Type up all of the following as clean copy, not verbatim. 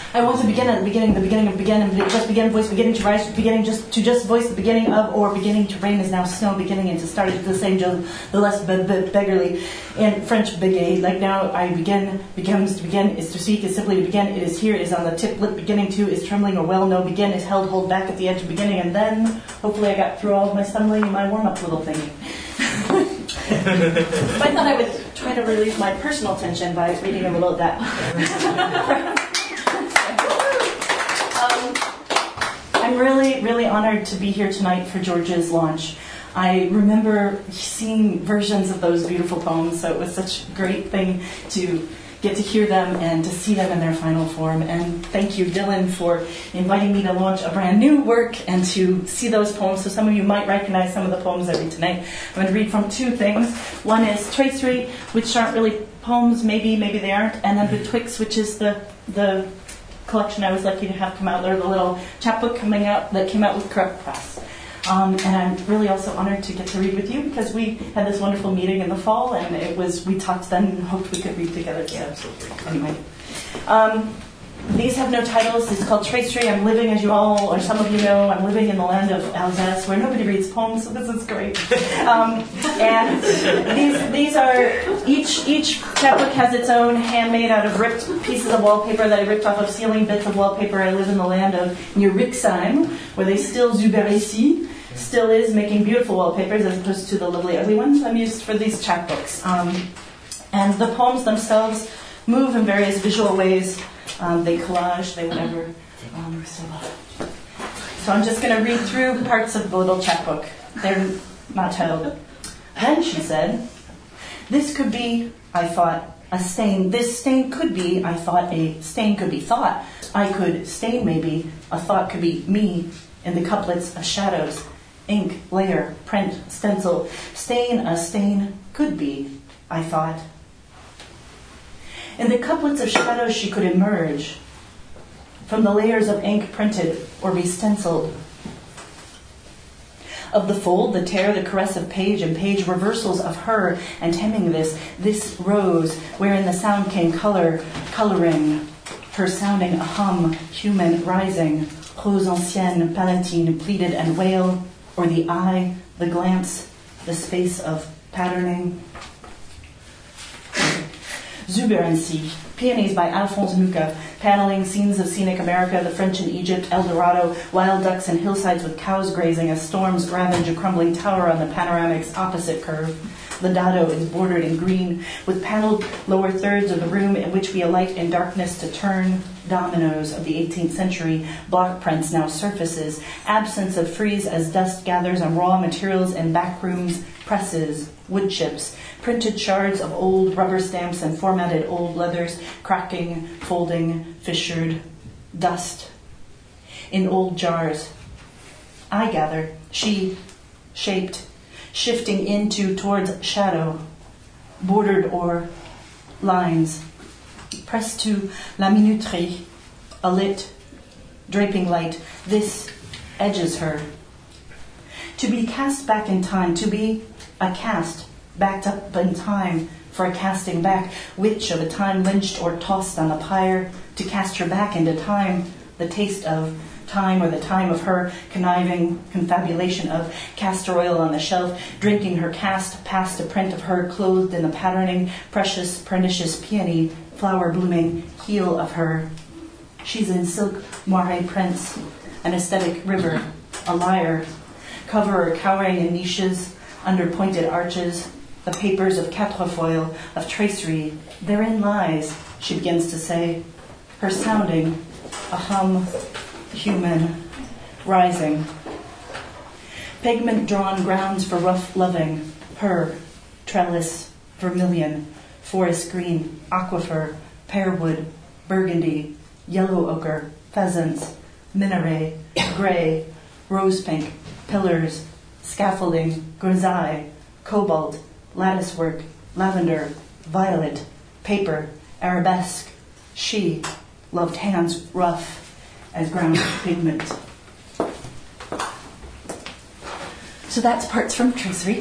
I want to begin at the beginning of begin, and just begin, voice beginning to rise, beginning to just voice the beginning of, or beginning to rain is now snow, beginning and to start at the same, the less beggarly. In French, bégayer, like now I begin, becomes to begin, is to speak, is simply to begin, it is here, is on the tip, lip, beginning to, is trembling or well, no, begin, is held, hold back at the edge of beginning, and then, hopefully I got through all of my stumbling in my warm-up little thingy. But I thought I would try to relieve my personal tension by reading a little of that. I'm really, really honored to be here tonight for George's launch. I remember seeing versions of those beautiful poems, so it was such a great thing to get to hear them and to see them in their final form. And thank you, Dylan, for inviting me to launch a brand new work and to see those poems. So some of you might recognize some of the poems I read tonight. I'm going to read from two things. One is Tracery, which aren't really poems, maybe they aren't, and then Betwixt, which is the collection I was lucky to have come out there, the little chapbook that came out with Corrupt Press. And I'm really also honored to get to read with you because we had this wonderful meeting in the fall, and we talked then and hoped we could read together. So anyway, these have no titles. It's called Tracery. I'm living, as you all, or some of you know, I'm living in the land of Alsace where nobody reads poems, so this is great. And these are, each chapbook has its own handmade out of ripped pieces of wallpaper that I ripped off of ceiling bits of wallpaper. I live in the land of near Rixheim, where they still Zuberecy still is making beautiful wallpapers as opposed to the lovely ugly ones I'm used for these chapbooks. And the poems themselves move in various visual ways. They collage, they whatever. So I'm just going to read through parts of the little chapbook. They're not titled. Then she said, "This could be, I thought, a stain. This stain could be, I thought, a stain could be thought. I could stain maybe, a thought could be me in the couplets of shadows. Ink, layer, print, stencil. Stain, a stain could be, I thought. In the couplets of shadows she could emerge from the layers of ink printed or be stenciled. Of the fold, the tear, the caress of page and page, reversals of her and hemming this rose, wherein the sound came coloring, her sounding a hum, human, rising, rose ancienne, palatine, pleated and wail, or the eye, the glance, the space of patterning. Zuberency, Peonies by Alphonse Mucha, paneling scenes of scenic America, the French in Egypt, El Dorado, wild ducks and hillsides with cows grazing as storms ravage a crumbling tower on the panoramic's opposite curve. The dado is bordered in green, with paneled lower thirds of the room in which we alight in darkness to turn. Dominoes of the 18th century, block prints now surfaces, absence of frieze as dust gathers on raw materials in back rooms, presses, wood chips, printed shards of old rubber stamps and formatted old leathers, cracking, folding, fissured, dust in old jars. I gather, she, shaped, shifting into towards shadow, bordered or lines, pressed to la minuterie, a lit, draping light. This edges her. To be cast back in time, to be a cast backed up in time for a casting back, which of a time lynched or tossed on a pyre, to cast her back into time, the taste of time or the time of her conniving confabulation of castor oil on the shelf, drinking her cast past a print of her clothed in the patterning, precious, pernicious peony, flower blooming heel of her. She's in silk moire prints, an aesthetic river, a lyre, coverer cowering in niches, under pointed arches, the papers of quatrefoil, of tracery. Therein lies, she begins to say, her sounding, a hum, human, rising. Pigment-drawn grounds for rough loving, her, trellis, vermilion, forest green, aquifer, pearwood, burgundy, yellow ochre, pheasants, minaret, gray, rose pink, pillars, scaffolding, grisaille, cobalt, latticework, lavender, violet, paper, arabesque. She loved hands rough as ground pigment. So that's parts from Tracery,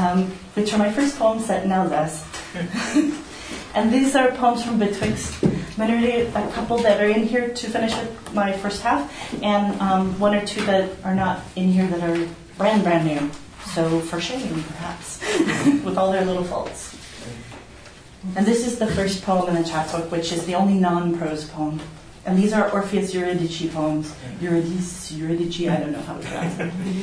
which are my first poems set in Alsace. And these are poems from Betwixt. minority, a couple that are in here to finish with my first half, and one or two that are not in here that are brand new. So for shame, perhaps, with all their little faults. And this is the first poem in the chapbook, which is the only non-prose poem. And these are Orpheus Eurydice poems. Eurydice, I don't know how to pronounce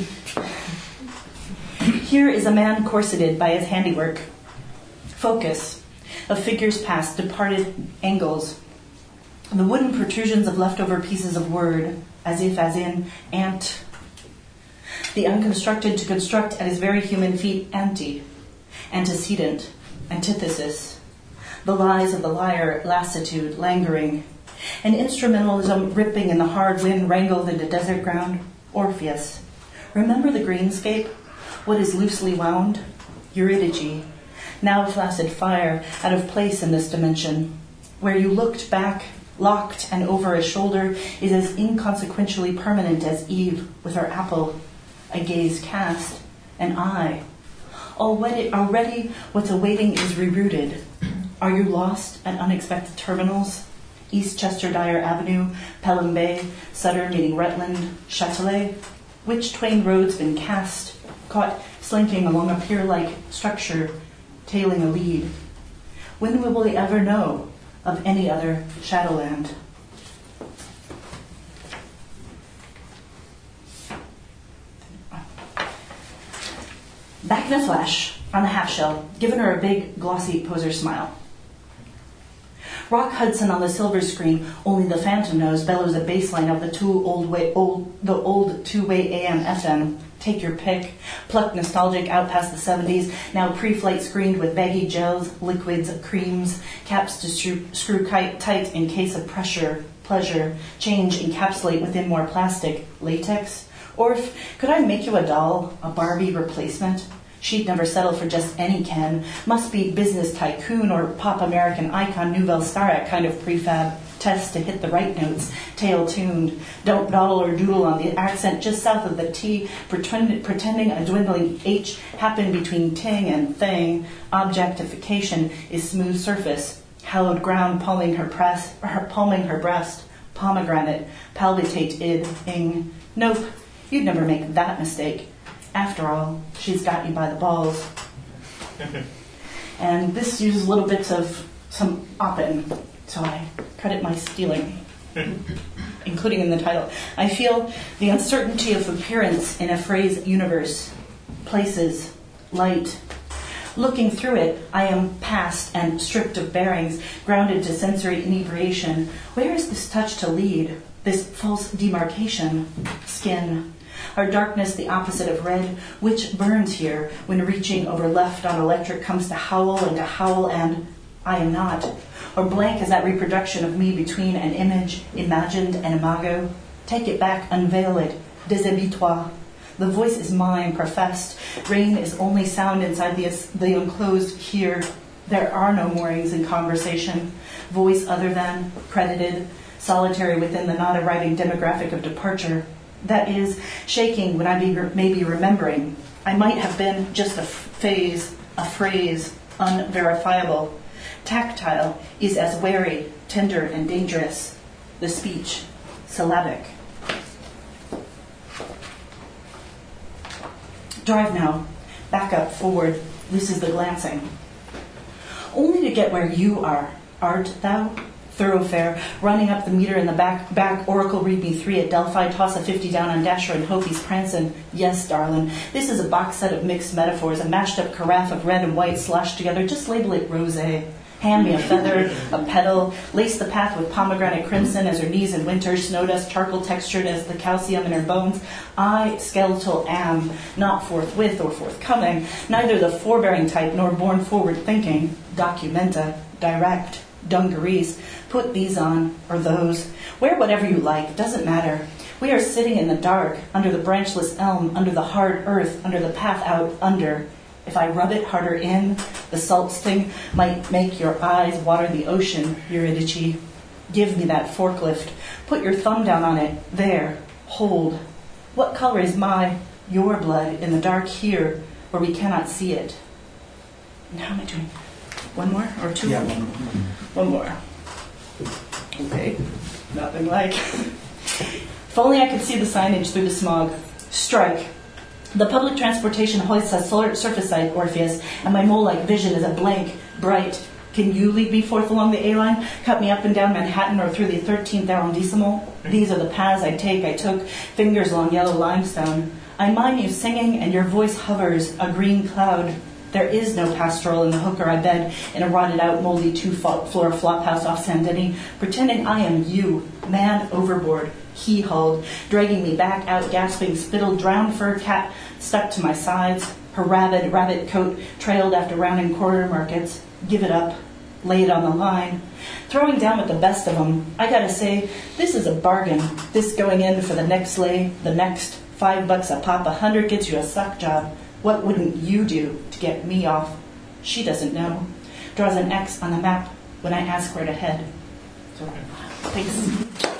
it. Here is a man corseted by his handiwork. Focus of figures past, departed angles. The wooden protrusions of leftover pieces of word, as if as in ant. The unconstructed to construct at his very human feet antecedent, antithesis. The lies of the liar, lassitude, languoring. An instrumentalism ripping in the hard wind wrangled into desert ground. Orpheus. Remember the greenscape? What is loosely wound? Eurydice. Now flaccid fire, out of place in this dimension. Where you looked back, locked and over a shoulder, is as inconsequentially permanent as Eve with her apple. A gaze cast, an eye. Already what's awaiting is rerouted. Are you lost at unexpected terminals? East Chester Dyer Avenue, Pelham Bay, Sutter meeting Rutland, Châtelet? Which twain roads been cast, caught slinking along a pier-like structure, tailing a lead? When will we ever know of any other Shadowland? Back in a flash, on the half-shell, giving her a big, glossy poser smile. Rock Hudson on the silver screen, only the phantom knows, bellows a bass line of the old two-way AM FM. Take your pick. Pluck nostalgic out past the 70s, now pre-flight screened with baggy gels, liquids, creams, caps to screw tight in case of pleasure, change, encapsulate within more plastic, latex. Or could I make you a doll, a Barbie replacement? She'd never settle for just any Ken. Must be business tycoon or pop American icon Nouvelle Star kind of prefab. Test to hit the right notes, tail tuned. Don't dawdle or doodle on the accent just south of the T, pretending a dwindling H happened between ting and thing. Objectification is smooth surface, hallowed ground palming her breast, pomegranate, palpitate ing. Nope, you'd never make that mistake. After all, she's got you by the balls. And this uses little bits of some op-ed, so I credit my stealing, including in the title. I feel the uncertainty of appearance in a phrase universe, places, light. Looking through it, I am past and stripped of bearings, grounded to sensory inebriation. Where is this touch to lead, this false demarcation? Skin. Our darkness the opposite of red, which burns here when reaching over left on electric comes to howl and I am not. Or blank is that reproduction of me between an image, imagined, and imago. Take it back, unveil it, déshabille-toi. The voice is mine, professed. Rain is only sound inside the enclosed here. There are no moorings in conversation. Voice other than, credited, solitary within the not arriving demographic of departure. That is, shaking when I may be remembering. I might have been just a phrase, unverifiable. Tactile is as wary, tender, and dangerous. The speech, syllabic. Drive now. Back up, forward. This is the glancing. Only to get where you are. Art thou? Thoroughfare, running up the meter in the back, Oracle read me 3 at Delphi, toss a 50 down on Dasher and hope he's prancing. Yes, darling, this is a box set of mixed metaphors, a mashed up carafe of red and white sloshed together. Just label it rosé. Hand me a feather, a petal, lace the path with pomegranate crimson as her knees in winter, snow dust, charcoal textured as the calcium in her bones. I, skeletal, am, not forthwith or forthcoming, neither the forbearing type nor born forward thinking. Documenta, direct. Dungarees. Put these on, or those. Wear whatever you like, doesn't matter. We are sitting in the dark, under the branchless elm, under the hard earth, under the path out under. If I rub it harder in, the salt sting might make your eyes water the ocean, Eurydice. Give me that forklift. Put your thumb down on it. There. Hold. What color is your blood in the dark here, where we cannot see it? And how am I doing? One more or two? Yeah, one more. Okay, nothing like. If only I could see the signage through the smog. Strike. The public transportation hoists a surface side Orpheus, and my mole-like vision is a blank, bright. Can you lead me forth along the A-line? Cut me up and down Manhattan or through the 13th arrondissement? These are the paths I took, fingers along yellow limestone. I mime you singing, and your voice hovers, a green cloud. There is no pastoral in the hooker I bed in a rotted-out, moldy two-floor flophouse off San Denis, pretending I am you, man overboard, he-hauled, dragging me back out, gasping, spittled, drowned fur cat stuck to my sides, her rabid rabbit coat trailed after rounding corridor markets. Give it up. Lay it on the line. Throwing down with the best of them. I gotta say, this is a bargain. This going in for the next sleigh, the next $5 a pop, 100 gets you a sock job. What wouldn't you do to get me off? She doesn't know. Draws an X on the map when I ask where to head. So, thanks.